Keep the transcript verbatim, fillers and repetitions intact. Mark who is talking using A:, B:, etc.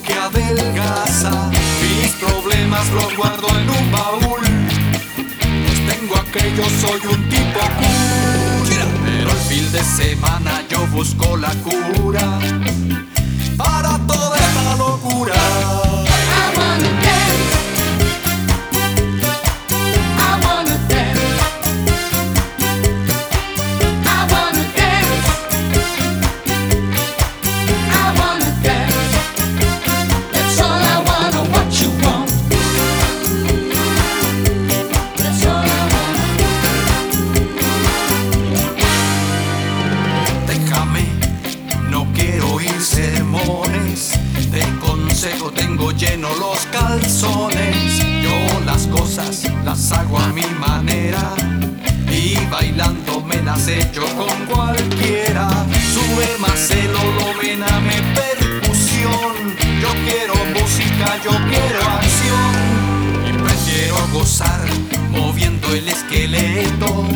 A: que adelgaza. Mis problemas los guardo en un baúl, pues tengo aquello, soy un tipo cool. Pero el fin de semana yo busco la cura para toda esta locura.
B: I wanna dance. I wanna dance. I wanna dance. I wanna dance. That's all I wanna. What you want? That's all I want.
A: Déjame, no quiero oír sermones. De consejo tengo lleno los calzones. Yo las cosas las hago a mi manera y bailando me las echo con cualquiera. Sube más el olovename percusión. Yo quiero música, yo quiero acción y prefiero gozar moviendo el esqueleto